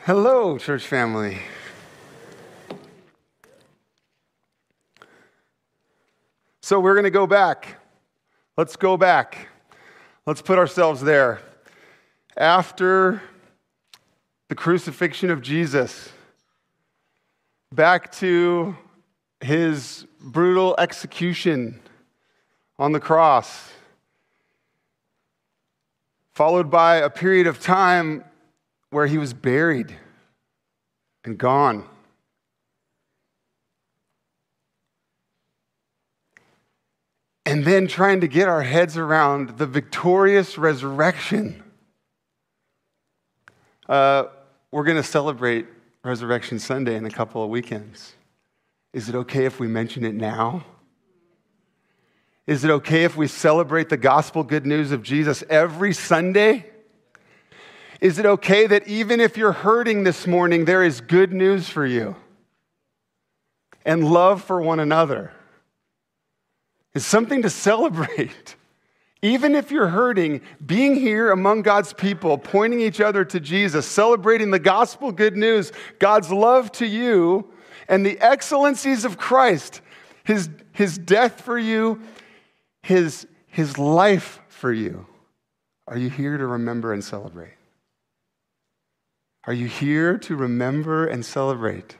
Hello, church family. So we're going to go back. Let's go back. Let's put ourselves there. After the crucifixion of Jesus, back to his brutal execution on the cross, followed by a period of time where he was buried and gone. And then trying to get our heads around the victorious resurrection. We're going to celebrate Resurrection Sunday in a couple of weekends. Is it okay if we mention it now? Is it okay if we celebrate the gospel good news of Jesus every Sunday? Is it okay that even if you're hurting this morning, there is good news for you and love for one another? It's something to celebrate. Even if you're hurting, being here among God's people, pointing each other to Jesus, celebrating the gospel good news, God's love to you, and the excellencies of Christ, his death for you, his life for you. Are you here to remember and celebrate? Are you here to remember and celebrate?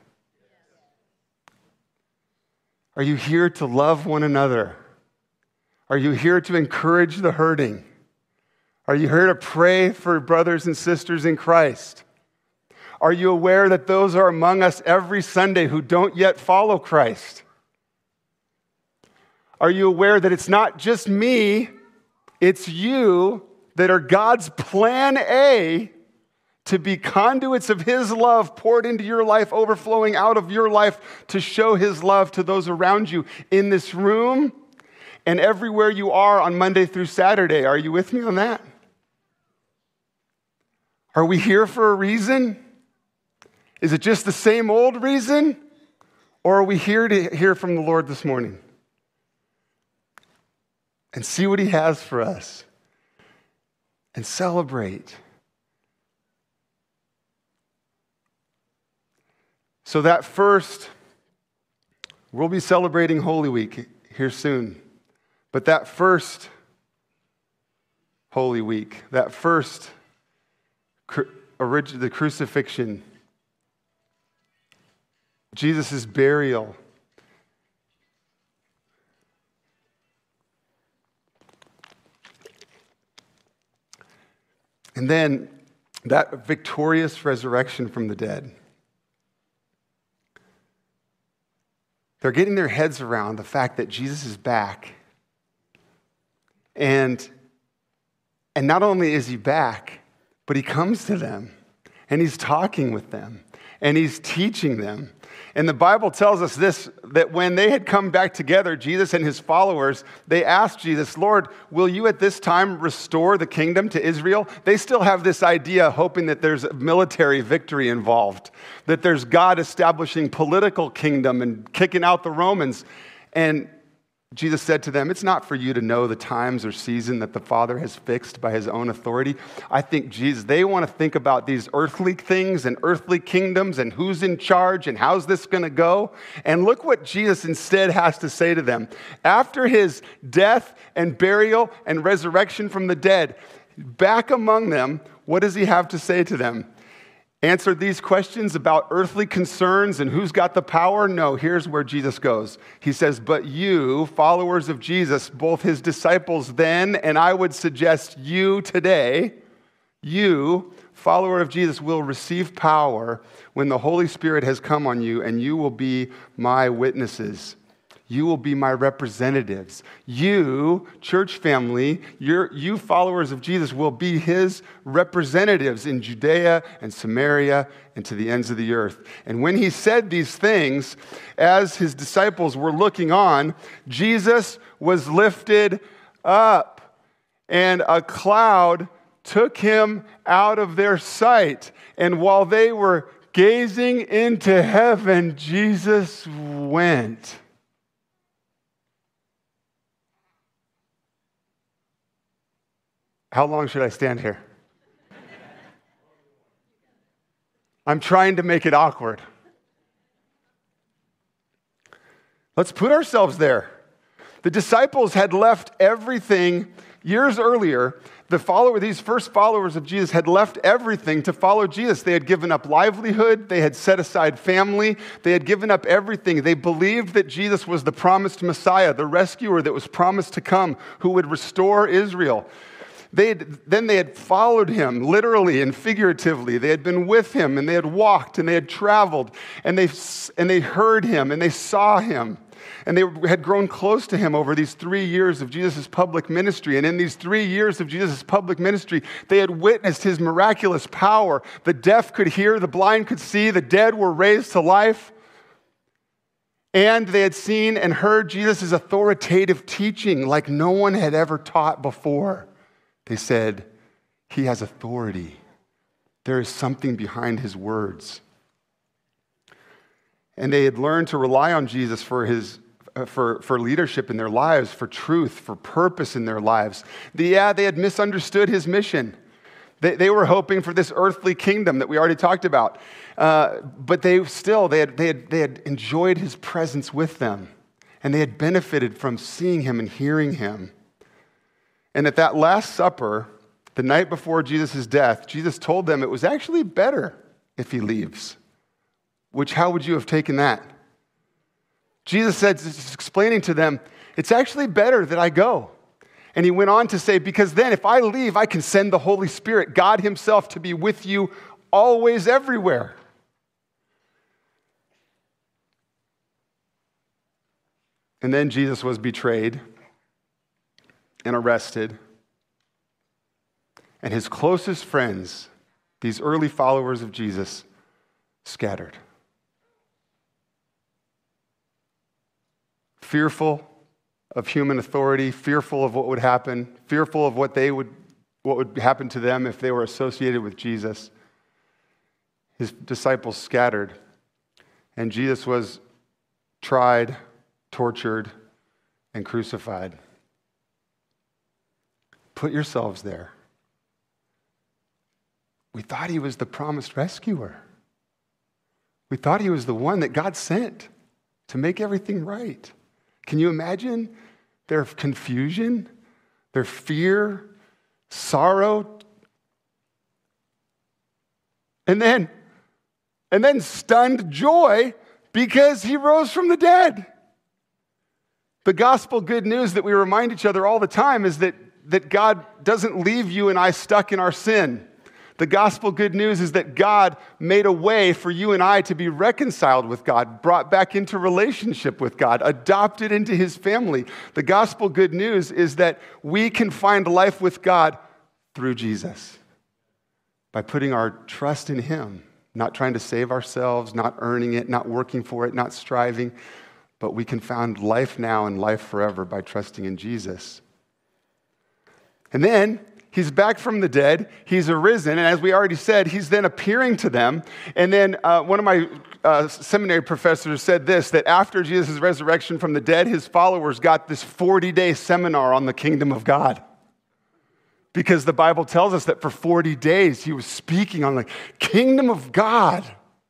Are you here to love one another? Are you here to encourage the hurting? Are you here to pray for brothers and sisters in Christ? Are you aware that those are among us every Sunday who don't yet follow Christ? Are you aware that it's not just me, it's you that are God's plan A to be conduits of his love poured into your life, overflowing out of your life to show his love to those around you in this room and everywhere you are on Monday through Saturday? Are you with me on that? Are we here for a reason? Is it just the same old reason? Or are we here to hear from the Lord this morning and see what he has for us and celebrate? So that first, we'll be celebrating Holy Week here soon. But that first Holy Week, that first, the crucifixion, Jesus' burial, and then that victorious resurrection from the dead. They're getting their heads around the fact that Jesus is back. And not only is he back, but he comes to them and he's talking with them and he's teaching them. And the Bible tells us this, that when they had come back together, Jesus and his followers, they asked Jesus, Lord, will you at this time restore the kingdom to Israel? They still have this idea, hoping that there's a military victory involved, that there's God establishing political kingdom and kicking out the Romans. And Jesus said to them, it's not for you to know the times or season that the Father has fixed by his own authority. I think they want to think about these earthly things and earthly kingdoms and who's in charge and how's this going to go. And look what Jesus instead has to say to them. After his death and burial and resurrection from the dead, back among them, what does he have to say to them? Answer these questions about earthly concerns and who's got the power? No, here's where Jesus goes. He says, but you, followers of Jesus, both his disciples then, and I would suggest you today, you, follower of Jesus, will receive power when the Holy Spirit has come on you, and you will be my witnesses. You will be my representatives. You, church family, you followers of Jesus will be his representatives in Judea and Samaria and to the ends of the earth. And when he said these things, as his disciples were looking on, Jesus was lifted up, and a cloud took him out of their sight. And while they were gazing into heaven, Jesus went. How long should I stand here? I'm trying to make it awkward. Let's put ourselves there. The disciples had left everything years earlier. These first followers of Jesus had left everything to follow Jesus. They had given up livelihood. They had set aside family. They had given up everything. They believed that Jesus was the promised Messiah, the rescuer that was promised to come, who would restore Israel. They had followed him literally and figuratively. They had been with him, and they had walked, and they had traveled, and they heard him, and they saw him. And they had grown close to him over these 3 years of Jesus' public ministry. And in these 3 years of Jesus' public ministry, they had witnessed his miraculous power. The deaf could hear, the blind could see, the dead were raised to life. And they had seen and heard Jesus' authoritative teaching like no one had ever taught before. They said, he has authority. There is something behind his words. And they had learned to rely on Jesus for leadership in their lives, for truth, for purpose in their lives. They had misunderstood his mission. They were hoping for this earthly kingdom that we already talked about. But they had enjoyed his presence with them. And they had benefited from seeing him and hearing him. And at that Last Supper, the night before Jesus' death, Jesus told them it was actually better if he leaves. How would you have taken that? Jesus said, explaining to them, it's actually better that I go. And he went on to say, because then if I leave, I can send the Holy Spirit, God himself, to be with you always, everywhere. And then Jesus was betrayed and arrested. And his closest friends, these early followers of Jesus, scattered. Fearful of human authority, fearful of what would happen, fearful of what would happen to them if they were associated with Jesus. His disciples scattered, and Jesus was tried, tortured, and crucified. Put yourselves there. We thought he was the promised rescuer. We thought he was the one that God sent to make everything right. Can you imagine their confusion, their fear, sorrow, and then stunned joy because he rose from the dead? The gospel good news that we remind each other all the time is that God doesn't leave you and I stuck in our sin. The gospel good news is that God made a way for you and I to be reconciled with God, brought back into relationship with God, adopted into his family. The gospel good news is that we can find life with God through Jesus by putting our trust in him, not trying to save ourselves, not earning it, not working for it, not striving, but we can find life now and life forever by trusting in Jesus. And then he's back from the dead, he's arisen, and as we already said, he's then appearing to them. And then one of my seminary professors said this, that after Jesus' resurrection from the dead, his followers got this 40-day seminar on the kingdom of God. Because the Bible tells us that for 40 days he was speaking on the kingdom of God.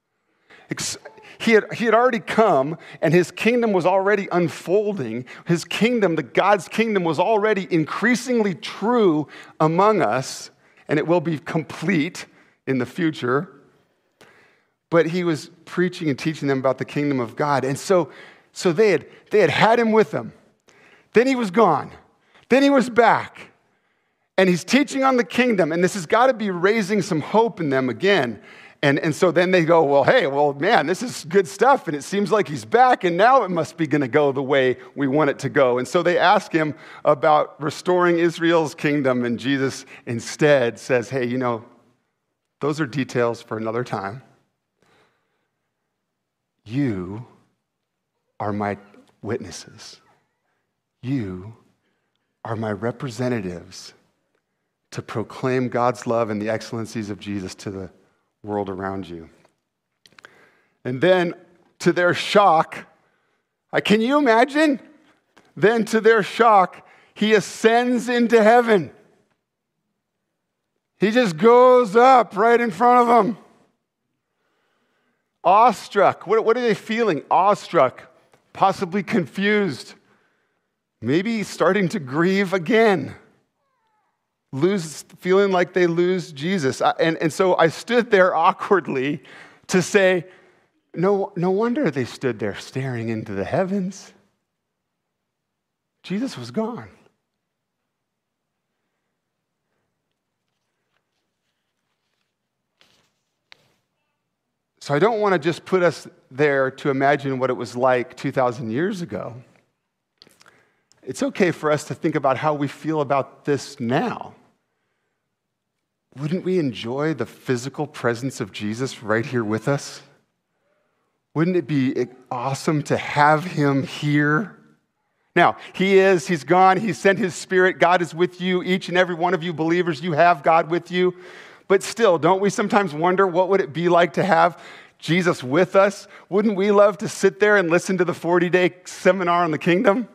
He had already come, and his kingdom was already unfolding. His kingdom, God's kingdom, was already increasingly true among us, and it will be complete in the future. But he was preaching and teaching them about the kingdom of God. And so they had him with them. Then he was gone. Then he was back. And he's teaching on the kingdom, and this has got to be raising some hope in them again. And so then they go, well, man, this is good stuff, and it seems like he's back, and now it must be going to go the way we want it to go. And so they ask him about restoring Israel's kingdom, and Jesus instead says, hey, those are details for another time. You are my witnesses. You are my representatives to proclaim God's love and the excellencies of Jesus to the world around you. And then, to their shock, can you imagine? Then, to their shock, he ascends into heaven. He just goes up right in front of them. Awestruck. What are they feeling? Awestruck, possibly confused, maybe starting to grieve again, feeling like they lose Jesus. And so I stood there awkwardly to say, no wonder they stood there staring into the heavens. Jesus was gone. So I don't want to just put us there to imagine what it was like 2,000 years ago. It's okay for us to think about how we feel about this now. Wouldn't we enjoy the physical presence of Jesus right here with us? Wouldn't it be awesome to have him here? Now, he's gone, he sent his Spirit, God is with you, each and every one of you believers, you have God with you. But still, don't we sometimes wonder what would it be like to have Jesus with us? Wouldn't we love to sit there and listen to the 40-day seminar on the kingdom?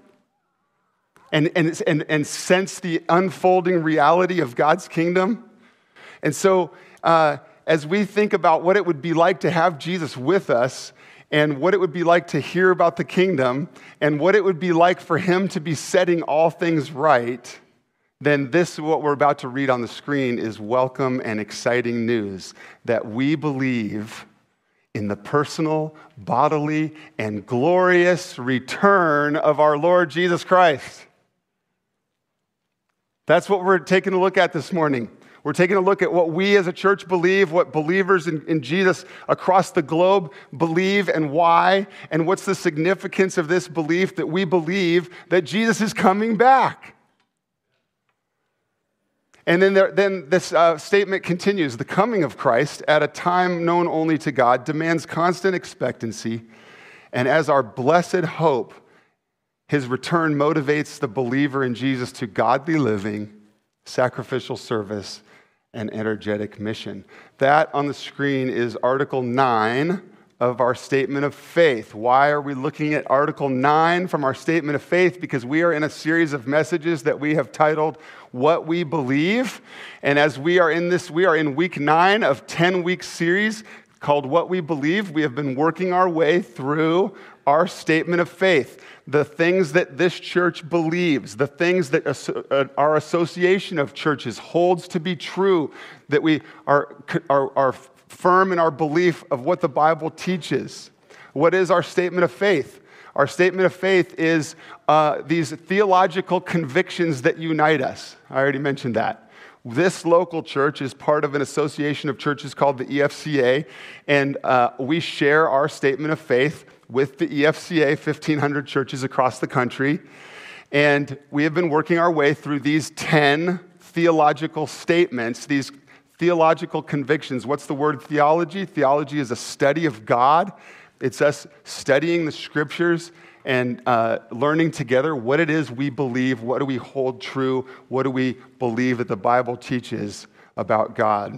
And sense the unfolding reality of God's kingdom? And so, as we think about what it would be like to have Jesus with us, and what it would be like to hear about the kingdom, and what it would be like for him to be setting all things right, then this, what we're about to read on the screen, is welcome and exciting news that we believe in the personal, bodily, and glorious return of our Lord Jesus Christ. That's what we're taking a look at this morning. We're taking a look at what we as a church believe, what believers in Jesus across the globe believe, and why, and what's the significance of this belief that we believe that Jesus is coming back. And then this statement continues. The coming of Christ at a time known only to God demands constant expectancy, and as our blessed hope, his return motivates the believer in Jesus to godly living, sacrificial service, and energetic mission. That on the screen is Article 9 of our Statement of Faith. Why are we looking at Article 9 from our Statement of Faith? Because we are in a series of messages that we have titled What We Believe. And as we are in week 9 of 10-week series called What We Believe. We have been working our way through our Statement of Faith. The things that this church believes, the things that our association of churches holds to be true, that we are firm in our belief of what the Bible teaches. What is our statement of faith? Our statement of faith is these theological convictions that unite us. I already mentioned that. This local church is part of an association of churches called the EFCA, and we share our statement of faith with the EFCA, 1,500 churches across the country. And we have been working our way through these 10 theological statements, these theological convictions. What's the word theology? Theology is a study of God. It's us studying the scriptures and learning together what it is we believe, what do we hold true, what do we believe that the Bible teaches about God.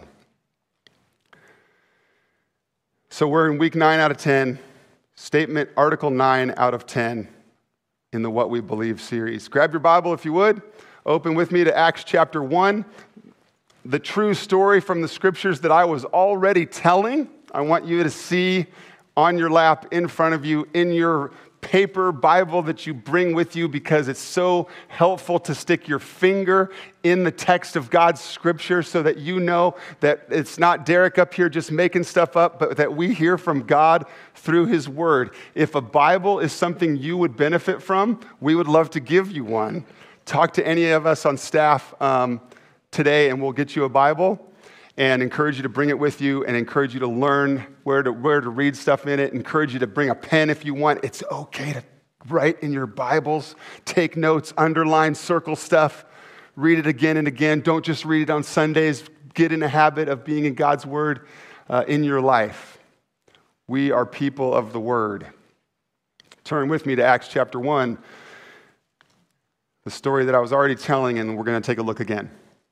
So we're in week 9 out of 10. Statement, Article 9 out of 10 in the What We Believe series. Grab your Bible if you would. Open with me to Acts chapter 1. The true story from the scriptures that I was already telling, I want you to see on your lap, in front of you, in your paper Bible that you bring with you, because it's so helpful to stick your finger in the text of God's scripture so that you know that it's not Derek up here just making stuff up, but that we hear from God through his word. If a Bible is something you would benefit from, we would love to give you one. Talk to any of us on staff today and we'll get you a Bible and encourage you to bring it with you and encourage you to learn where to read stuff in it, encourage you to bring a pen if you want. It's okay to write in your Bibles, take notes, underline, circle stuff, read it again and again. Don't just read it on Sundays. Get in a habit of being in God's word in your life. We are people of the word. Turn with me to Acts chapter 1, the story that I was already telling, and we're going to take a look again.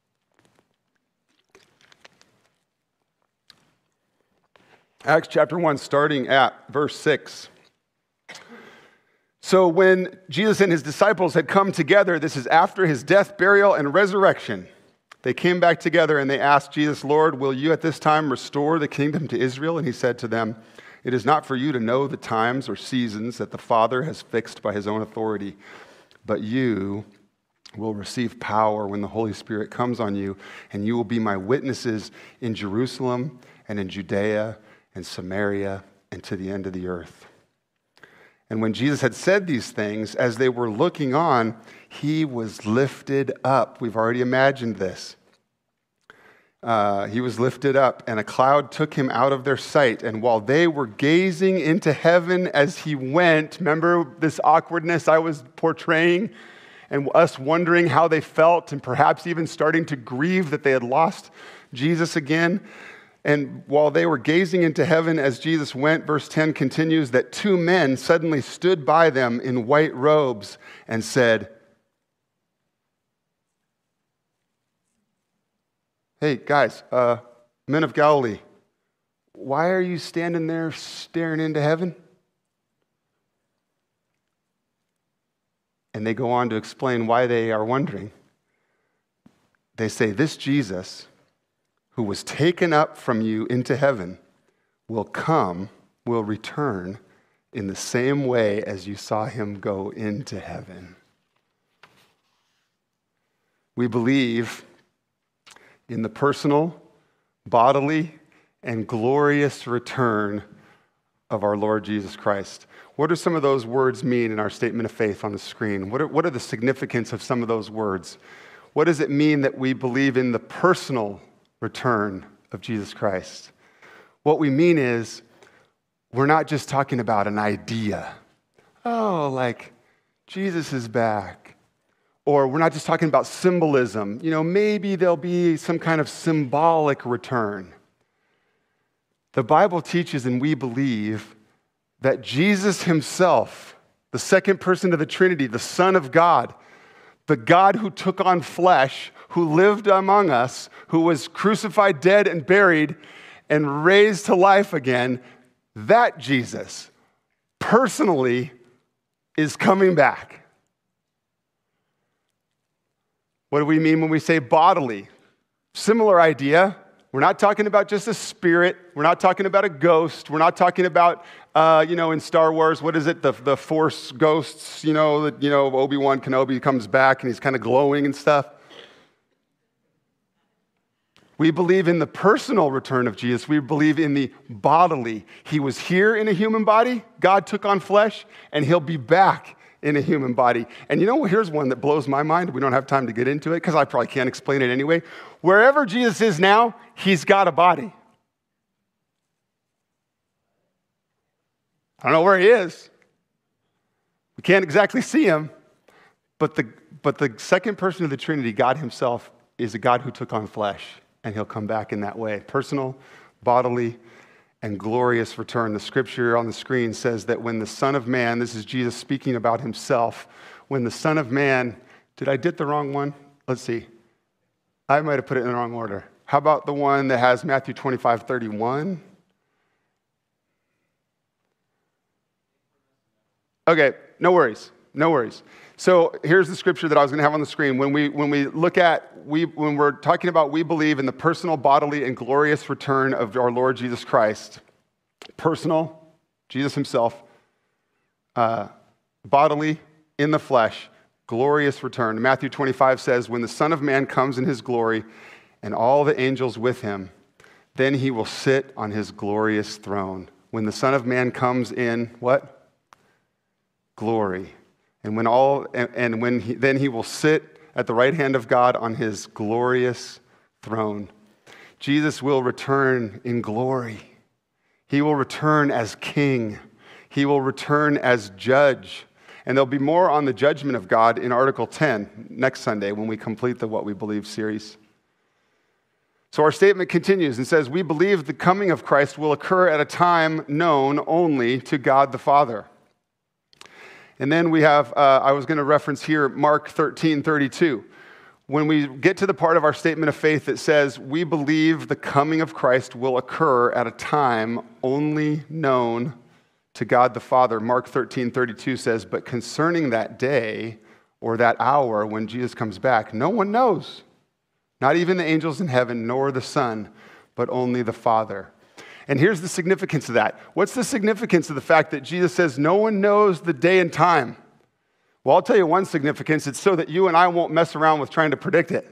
Acts chapter 1, starting at verse 6. So when Jesus and his disciples had come together, this is after his death, burial, and resurrection, they came back together and they asked Jesus, Lord, will you at this time restore the kingdom to Israel? And he said to them, It is not for you to know the times or seasons that the Father has fixed by his own authority, but you will receive power when the Holy Spirit comes on you, and you will be my witnesses in Jerusalem and in Judea and Samaria and to the end of the earth. And when Jesus had said these things, as they were looking on, he was lifted up. We've already imagined this. He was lifted up, and a cloud took him out of their sight. And while they were gazing into heaven as he went, remember this awkwardness I was portraying, and us wondering how they felt, and perhaps even starting to grieve that they had lost Jesus again. And while they were gazing into heaven as Jesus went, verse 10 continues, that two men suddenly stood by them in white robes and said, "Hey, guys, men of Galilee, why are you standing there staring into heaven?" And they go on to explain why they are wondering. They say, "This Jesus, who was taken up from you into heaven, will return in the same way as you saw him go into heaven." We believe in the personal, bodily, and glorious return of our Lord Jesus Christ. What do some of those words mean in our statement of faith on the screen? What are the significance of some of those words? What does it mean that we believe in the personal return of Jesus Christ? What we mean is, we're not just talking about an idea. Oh, like, Jesus is back. Or we're not just talking about symbolism. Maybe there'll be some kind of symbolic return. The Bible teaches, and we believe, that Jesus himself, the second person of the Trinity, the Son of God, the God who took on flesh, who lived among us, who was crucified, dead, and buried, and raised to life again, that Jesus personally is coming back. What do we mean when we say bodily? Similar idea. We're not talking about just a spirit. We're not talking about a ghost. We're not talking about, in Star Wars, what is it? The Force ghosts, Obi-Wan Kenobi comes back and he's kind of glowing and stuff. We believe in the personal return of Jesus. We believe in the bodily. He was here in a human body. God took on flesh, and he'll be back in a human body. And here's one that blows my mind. We don't have time to get into it because I probably can't explain it anyway. Wherever Jesus is now, he's got a body. I don't know where he is. We can't exactly see him. But the second person of the Trinity, God himself, is a God who took on flesh. And he'll come back in that way. Personal, bodily, and glorious return. The scripture on the screen says that when the Son of Man, this is Jesus speaking about himself, when the Son of Man, did I did the wrong one? Let's see. I might have put it in the wrong order. How about the one that has Matthew 25:31? Okay, no worries. So here's the scripture that I was going to have on the screen. When we're talking about we believe in the personal, bodily, and glorious return of our Lord Jesus Christ. Personal, Jesus himself. Bodily, in the flesh, glorious return. Matthew 25 says, when the Son of Man comes in his glory and all the angels with him, then he will sit on his glorious throne. When the Son of Man comes in, what? Glory. And then he will sit at the right hand of God on his glorious throne. Jesus will return in glory. He will return as king. He will return as judge. And there'll be more on the judgment of God in Article 10 next Sunday when we complete the What We Believe series. So our statement continues and says, we believe the coming of Christ will occur at a time known only to God the Father. And then we have, I was going to reference here, Mark 13:32. When we get to the part of our statement of faith that says, we believe the coming of Christ will occur at a time only known to God the Father, Mark 13:32 says, but concerning that day or that hour when Jesus comes back, no one knows, not even the angels in heaven, nor the Son, but only the Father. And here's the significance of that. What's the significance of the fact that Jesus says no one knows the day and time? Well, I'll tell you one significance. It's so that you and I won't mess around with trying to predict it.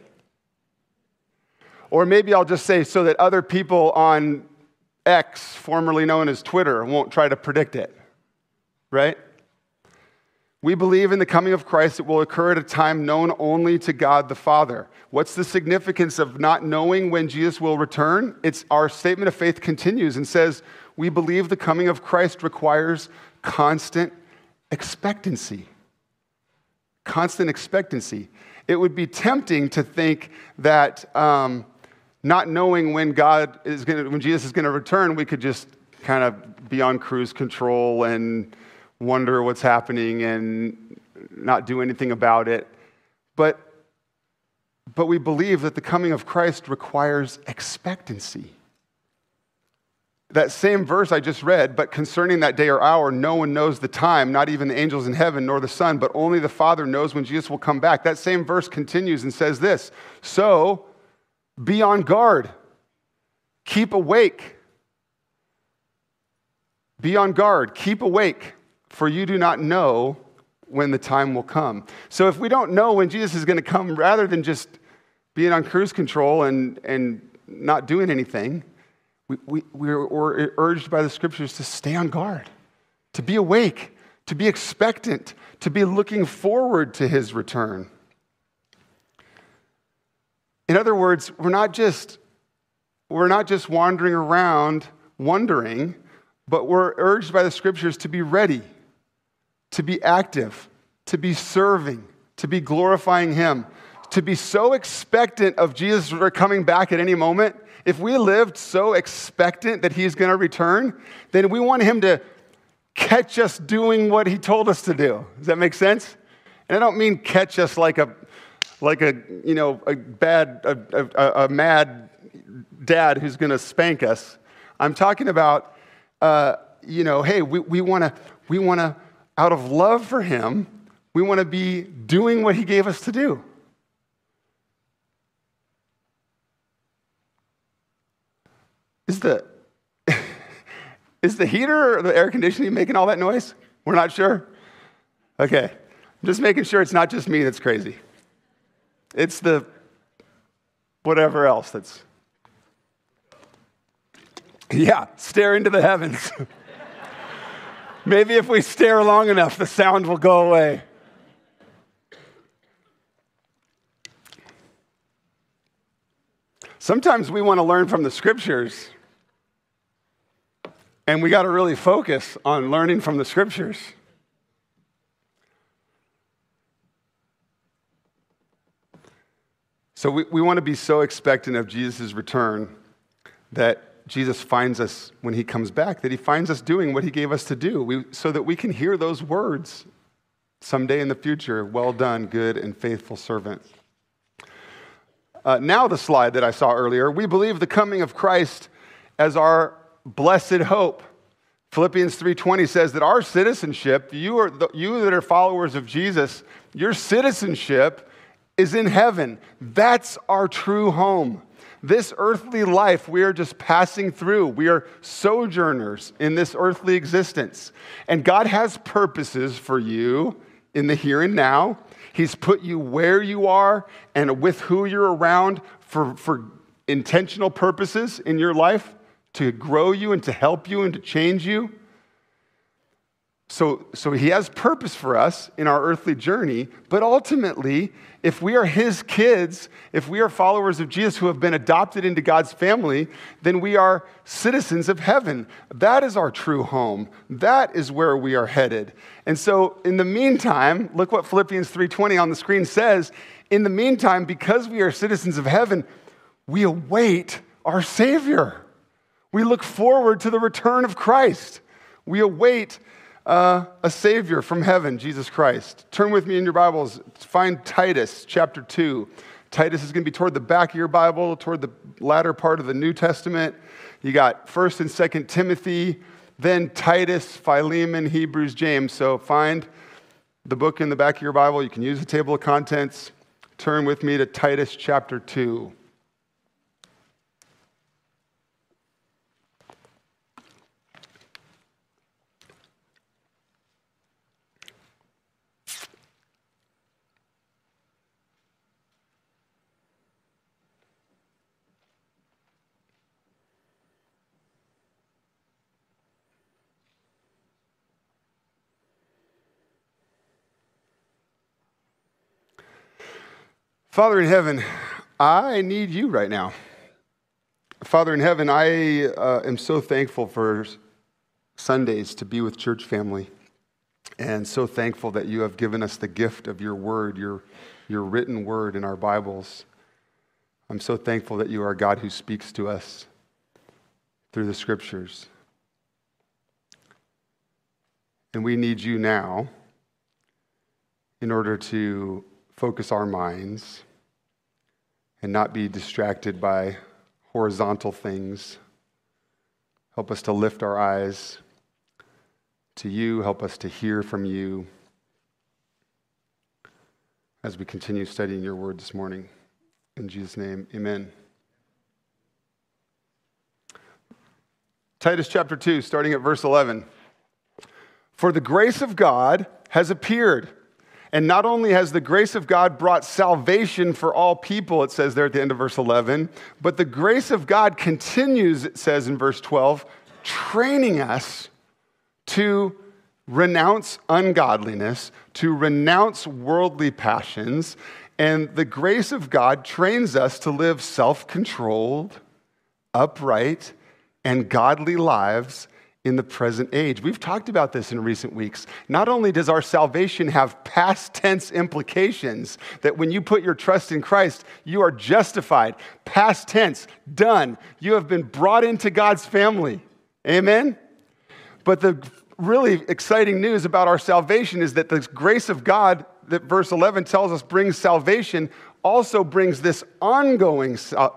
Or maybe I'll just say so that other people on X, formerly known as Twitter, won't try to predict it. Right? We believe in the coming of Christ. It will occur at a time known only to God the Father. What's the significance of not knowing when Jesus will return? It's our statement of faith continues and says, we believe the coming of Christ requires constant expectancy. Constant expectancy. It would be tempting to think that not knowing when when Jesus is going to return, we could just kind of be on cruise control and wonder what's happening and not do anything about it. But we believe that the coming of Christ requires expectancy. That same verse I just read, but concerning that day or hour, no one knows the time, not even the angels in heaven, nor the Son, but only the Father knows when Jesus will come back. That same verse continues and says this, so be on guard, keep awake. Be on guard, keep awake, for you do not know when the time will come. So if we don't know when Jesus is going to come, rather than just being on cruise control and not doing anything, we're urged by the scriptures to stay on guard, to be awake, to be expectant, to be looking forward to his return. In other words, we're not just wandering around wondering, but we're urged by the scriptures to be ready, to be active, to be serving, to be glorifying him, to be so expectant of Jesus coming back at any moment. If we lived so expectant that he's going to return, then we want him to catch us doing what he told us to do. Does that make sense? And I don't mean catch us like a mad dad who's going to spank us. I'm talking about, hey, we want to, out of love for him, we want to be doing what he gave us to do. Is the heater or the air conditioning making all that noise? We're not sure? Okay. I'm just making sure it's not just me that's crazy. It's the whatever else that's... Yeah, stare into the heavens. Maybe if we stare long enough, the sound will go away. Sometimes we want to learn from the scriptures, and we got to really focus on learning from the scriptures. So we want to be so expectant of Jesus' return that Jesus finds us when he comes back, that he finds us doing what he gave us to do, so that we can hear those words someday in the future, well done, good and faithful servant. Now the slide that I saw earlier, we believe the coming of Christ as our blessed hope. Philippians 3:20 says that our citizenship, you that are followers of Jesus, your citizenship is in heaven. That's our true home. This earthly life, we are just passing through. We are sojourners in this earthly existence. And God has purposes for you in the here and now. He's put you where you are and with who you're around for intentional purposes in your life to grow you and to help you and to change you. So he has purpose for us in our earthly journey, but ultimately, if we are his kids, if we are followers of Jesus who have been adopted into God's family, then we are citizens of heaven. That is our true home. That is where we are headed. And so in the meantime, look what Philippians 3:20 on the screen says. In the meantime, because we are citizens of heaven, we await our Savior. We look forward to the return of Christ. We await a Savior from heaven, Jesus Christ. Turn with me in your Bibles. Find Titus chapter 2. Titus is going to be toward the back of your Bible, toward the latter part of the New Testament. You got 1st and 2nd Timothy, then Titus, Philemon, Hebrews, James. So find the book in the back of your Bible. You can use the table of contents. Turn with me to Titus chapter 2. Father in heaven, I need you right now. Father in heaven, I am so thankful for Sundays to be with church family, and so thankful that you have given us the gift of your word, your written word in our Bibles. I'm so thankful that you are a God who speaks to us through the scriptures. And we need you now in order to focus our minds and not be distracted by horizontal things. Help us to lift our eyes to you. Help us to hear from you as we continue studying your word this morning. In Jesus' name, amen. Titus chapter 2, starting at verse 11. For the grace of God has appeared. And not only has the grace of God brought salvation for all people, it says there at the end of verse 11, but the grace of God continues, it says in verse 12, training us to renounce ungodliness, to renounce worldly passions, and the grace of God trains us to live self-controlled, upright, and godly lives in the present age. We've talked about this in recent weeks. Not only does our salvation have past tense implications, that when you put your trust in Christ, you are justified, past tense, done. You have been brought into God's family. Amen? But the really exciting news about our salvation is that the grace of God, that verse 11 tells us brings salvation, also brings this ongoing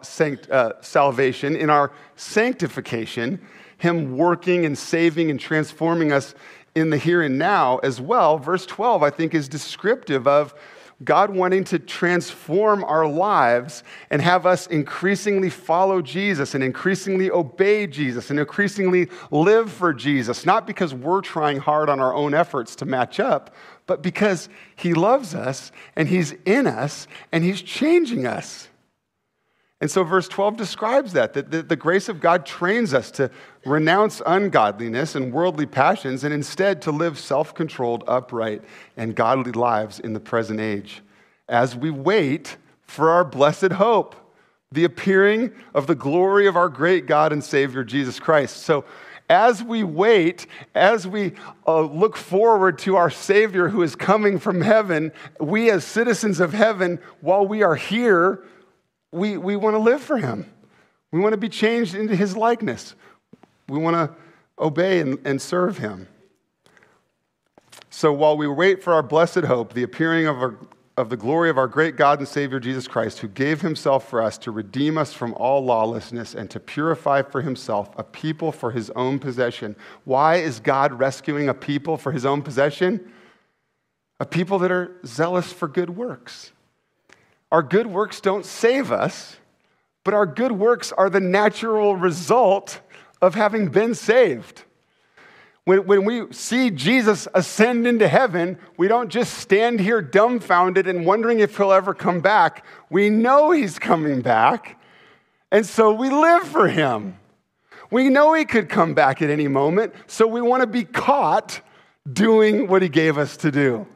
salvation in our sanctification, him working and saving and transforming us in the here and now as well. Verse 12, I think, is descriptive of God wanting to transform our lives and have us increasingly follow Jesus and increasingly obey Jesus and increasingly live for Jesus, not because we're trying hard on our own efforts to match up, but because he loves us and he's in us and he's changing us. And so verse 12 describes that the grace of God trains us to renounce ungodliness and worldly passions and instead to live self-controlled, upright, and godly lives in the present age as we wait for our blessed hope, the appearing of the glory of our great God and Savior, Jesus Christ. So as we wait, as we look forward to our Savior who is coming from heaven, we as citizens of heaven, while we are here, we want to live for him. We want to be changed into his likeness. We want to obey and serve him. So while we wait for our blessed hope, the appearing of the glory of our great God and Savior Jesus Christ, who gave himself for us to redeem us from all lawlessness and to purify for himself a people for his own possession. Why is God rescuing a people for his own possession? A people that are zealous for good works. Our good works don't save us, but our good works are the natural result of having been saved. When we see Jesus ascend into heaven, we don't just stand here dumbfounded and wondering if he'll ever come back. We know he's coming back, and so we live for him. We know he could come back at any moment, so we want to be caught doing what he gave us to do.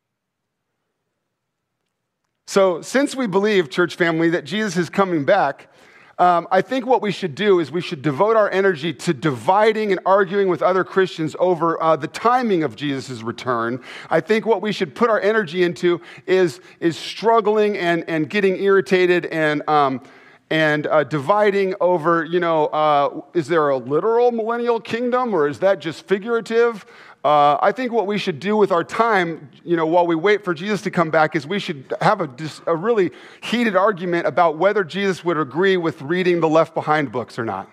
So since we believe, church family, that Jesus is coming back, I think what we should do is we should devote our energy to dividing and arguing with other Christians over the timing of Jesus' return. I think what we should put our energy into is struggling and getting irritated and dividing over, is there a literal millennial kingdom or is that just figurative? I think what we should do with our time, while we wait for Jesus to come back, is we should have a really heated argument about whether Jesus would agree with reading the Left Behind books or not.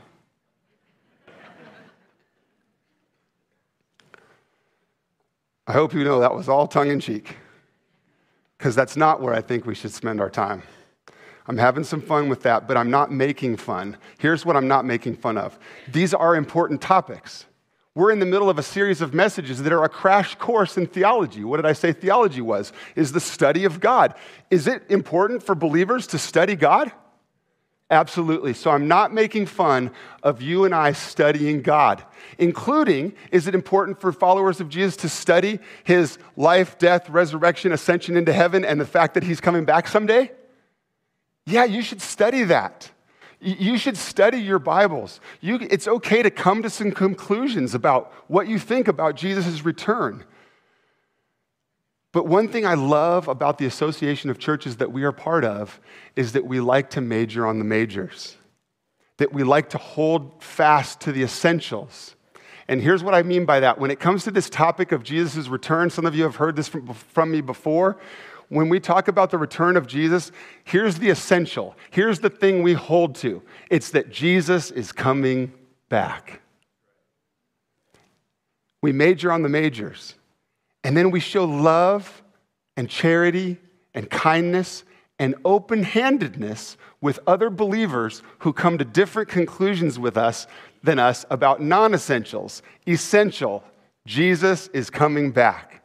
I hope you know that was all tongue-in-cheek, because that's not where I think we should spend our time. I'm having some fun with that, but I'm not making fun. Here's what I'm not making fun of. These are important topics. We're in the middle of a series of messages that are a crash course in theology. What did I say theology was? Is the study of God. Is it important for believers to study God? Absolutely. So I'm not making fun of you and I studying God, including, is it important for followers of Jesus to study his life, death, resurrection, ascension into heaven, and the fact that he's coming back someday? Yeah, you should study that. You should study your Bibles. It's okay to come to some conclusions about what you think about Jesus' return. But one thing I love about the association of churches that we are part of is that we like to major on the majors, that we like to hold fast to the essentials. And here's what I mean by that. When it comes to this topic of Jesus' return, some of you have heard this from me before. When we talk about the return of Jesus, here's the essential. Here's the thing we hold to. It's that Jesus is coming back. We major on the majors. And then we show love and charity and kindness and open-handedness with other believers who come to different conclusions than us about non-essentials. Essential, Jesus is coming back.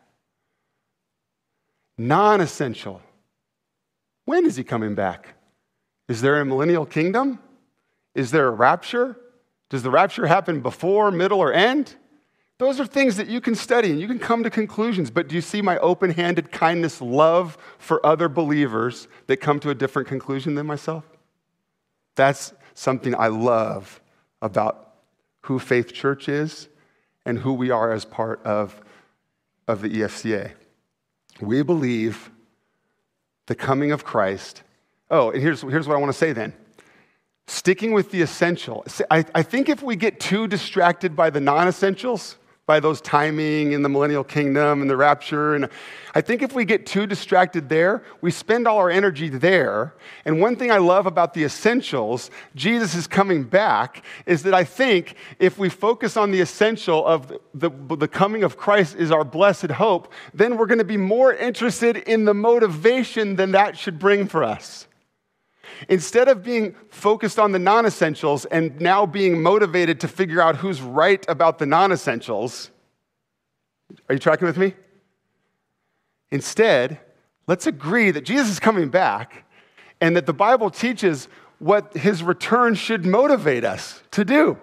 Non-essential, when is he coming back? Is there a millennial kingdom? Is there a rapture? Does the rapture happen before, middle, or end? Those are things that you can study and you can come to conclusions. But do you see my open-handed kindness, love for other believers that come to a different conclusion than myself? That's something I love about who Faith Church is and who we are as part of the EFCA. We believe the coming of Christ. Oh, and here's what I want to say then. Sticking with the essential. I think if we get too distracted by the non-essentials, by those timing and the millennial kingdom and the rapture, and I think if we get too distracted there, we spend all our energy there. And one thing I love about the essentials, Jesus is coming back, is that I think if we focus on the essential of the coming of Christ is our blessed hope, then we're going to be more interested in the motivation than that should bring for us. Instead of being focused on the non-essentials and now being motivated to figure out who's right about the non-essentials, are you tracking with me? Instead, let's agree that Jesus is coming back and that the Bible teaches what his return should motivate us to do.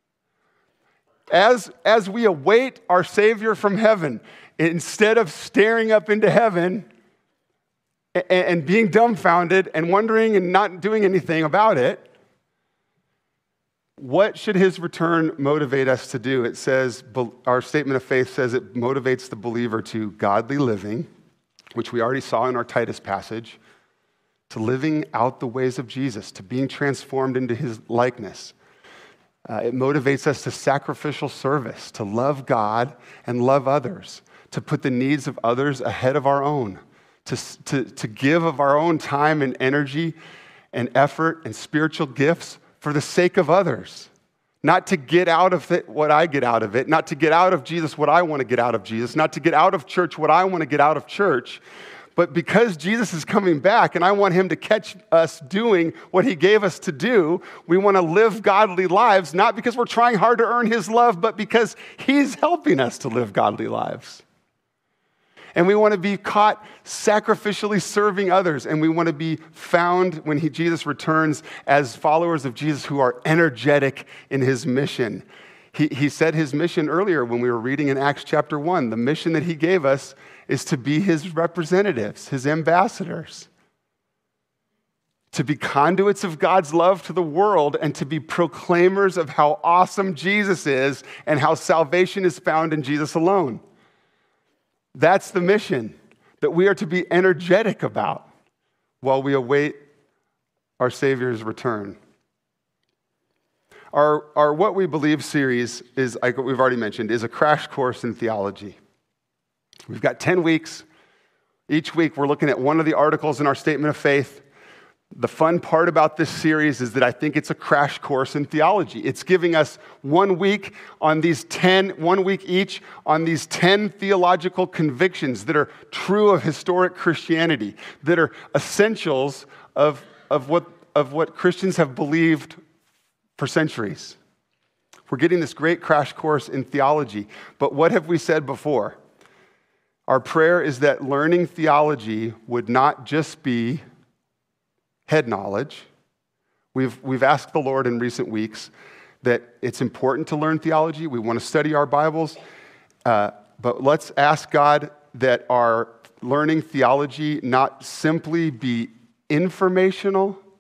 As we await our Savior from heaven, instead of staring up into heaven and being dumbfounded and wondering and not doing anything about it, what should his return motivate us to do? It says, our statement of faith says it motivates the believer to godly living, which we already saw in our Titus passage, to living out the ways of Jesus, to being transformed into his likeness. It motivates us to sacrificial service, to love God and love others, to put the needs of others ahead of our own, to give of our own time and energy and effort and spiritual gifts for the sake of others. Not to get out of it what I get out of it, not to get out of Jesus what I want to get out of Jesus, not to get out of church what I want to get out of church, but because Jesus is coming back and I want him to catch us doing what he gave us to do, we want to live godly lives, not because we're trying hard to earn his love, but because he's helping us to live godly lives. And we want to be caught sacrificially serving others. And we want to be found when Jesus returns as followers of Jesus who are energetic in his mission. He said his mission earlier when we were reading in Acts chapter 1. The mission that he gave us is to be his representatives, his ambassadors. To be conduits of God's love to the world and to be proclaimers of how awesome Jesus is and how salvation is found in Jesus alone. That's the mission that we are to be energetic about while we await our Savior's return. Our What We Believe series is, like we've already mentioned, is a crash course in theology. We've got 10 weeks. Each week we're looking at one of the articles in our statement of faith. The fun part about this series is that I think it's a crash course in theology. It's giving us 1 week on these 1 week each on these 10 theological convictions that are true of historic Christianity, that are essentials of what Christians have believed for centuries. We're getting this great crash course in theology. But what have we said before? Our prayer is that learning theology would not just be head knowledge. We've asked the Lord in recent weeks that it's important to learn theology. We want to study our Bibles. But let's ask God that our learning theology not simply be informational,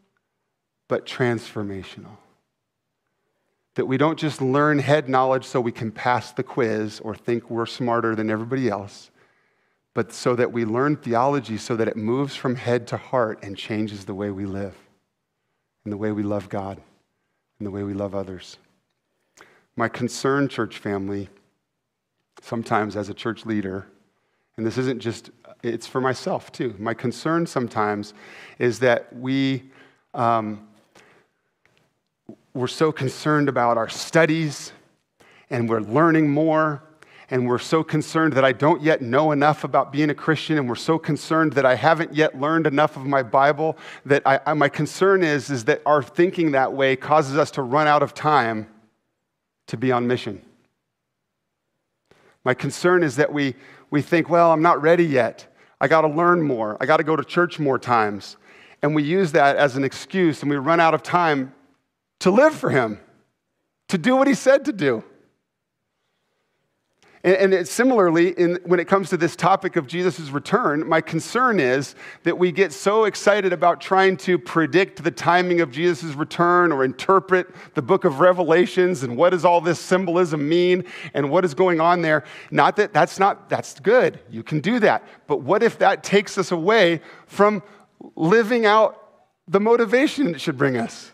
but transformational. That we don't just learn head knowledge so we can pass the quiz or think we're smarter than everybody else, but so that we learn theology so that it moves from head to heart and changes the way we live and the way we love God and the way we love others. My concern, church family, sometimes as a church leader, and this isn't just, it's for myself too. My concern sometimes is that we're so concerned about our studies and we're learning more and we're so concerned that I don't yet know enough about being a Christian and we're so concerned that I haven't yet learned enough of my Bible that my concern is that our thinking that way causes us to run out of time to be on mission. My concern is that we think, well, I'm not ready yet. I got to learn more. I got to go to church more times. And we use that as an excuse and we run out of time to live for him, to do what he said to do. And similarly, when it comes to this topic of Jesus' return, my concern is that we get so excited about trying to predict the timing of Jesus' return or interpret the book of Revelations and what does all this symbolism mean and what is going on there. Not that that's good. You can do that. But what if that takes us away from living out the motivation it should bring us?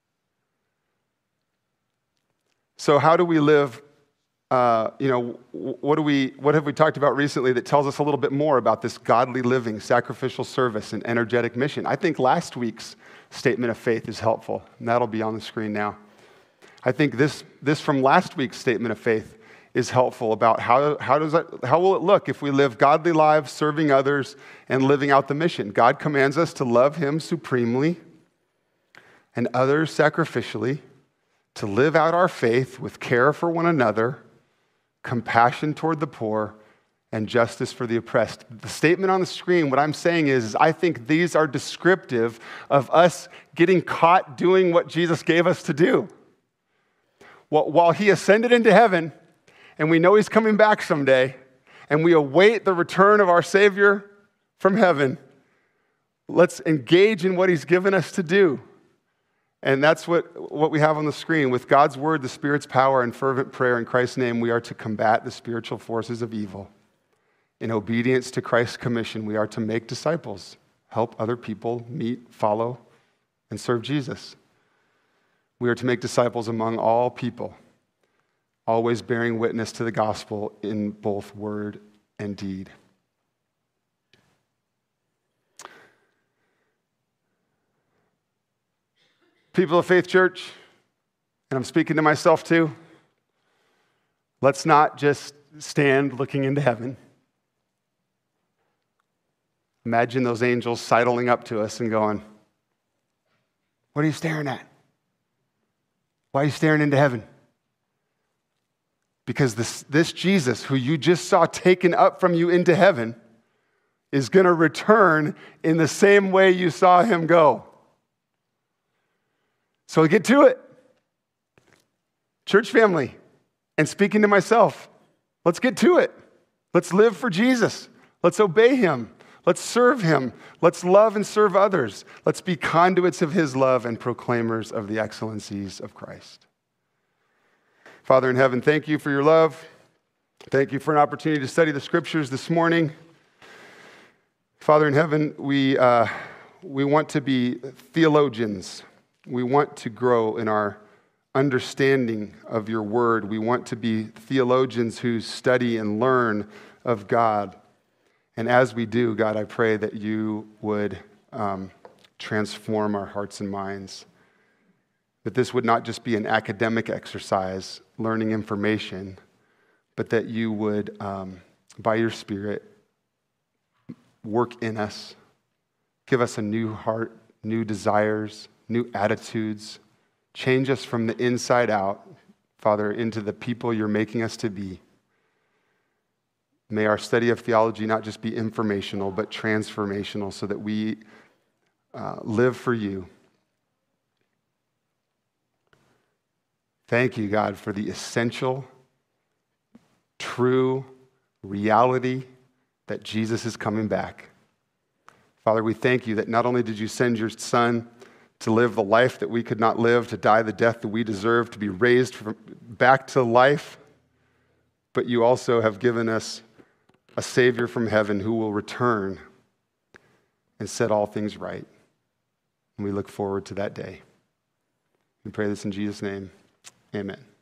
So how do we live? What have we talked about recently that tells us a little bit more about this godly living, sacrificial service, and energetic mission? I think last week's statement of faith is helpful, and that'll be on the screen now. I think this from last week's statement of faith is helpful about how will it look if we live godly lives, serving others, and living out the mission. God commands us to love him supremely and others sacrificially, to live out our faith with care for one another, compassion toward the poor, and justice for the oppressed. The statement on the screen, what I'm saying is I think these are descriptive of us getting caught doing what Jesus gave us to do. While he ascended into heaven, and we know he's coming back someday, and we await the return of our Savior from heaven, let's engage in what he's given us to do. And that's what we have on the screen. With God's word, the Spirit's power, and fervent prayer in Christ's name, we are to combat the spiritual forces of evil. In obedience to Christ's commission, we are to make disciples, help other people meet, follow, and serve Jesus. We are to make disciples among all people, always bearing witness to the gospel in both word and deed. People of Faith Church, and I'm speaking to myself too, let's not just stand looking into heaven. Imagine those angels sidling up to us and going, "What are you staring at? Why are you staring into heaven?" Because this Jesus, who you just saw taken up from you into heaven, is going to return in the same way you saw him go. So get to it. Church family, and speaking to myself, let's get to it. Let's live for Jesus. Let's obey him. Let's serve him. Let's love and serve others. Let's be conduits of his love and proclaimers of the excellencies of Christ. Father in heaven, thank you for your love. Thank you for an opportunity to study the scriptures this morning. Father in heaven, we want to be theologians. We want to grow in our understanding of your word. We want to be theologians who study and learn of God. And as we do, God, I pray that you would transform our hearts and minds. That this would not just be an academic exercise, learning information, but that you would, by your Spirit, work in us, give us a new heart, new desires, new attitudes, change us from the inside out, Father, into the people you're making us to be. May our study of theology not just be informational, but transformational so that we live for you. Thank you, God, for the essential, true reality that Jesus is coming back. Father, we thank you that not only did you send your Son to live the life that we could not live, to die the death that we deserve, to be raised back to life. But you also have given us a Savior from heaven who will return and set all things right. And we look forward to that day. We pray this in Jesus' name. Amen.